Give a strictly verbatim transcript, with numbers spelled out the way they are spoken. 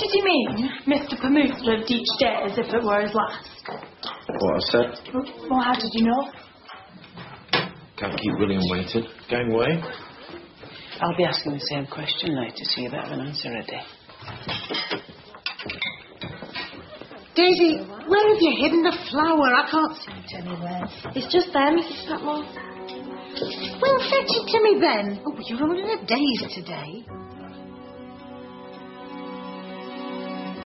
did he mean? Mister Pamoose lived each day as if it were his last. What I said? Well, how did you know? Can't keep William waiting. Going away? I'll be asking the same question later, so you better have an answer ready. Daisy, where have you hidden the flower? I can't see it Anywhere. It's just there, Missus Patmore. Well, fetch it to me then. Oh, you're all in a daze today.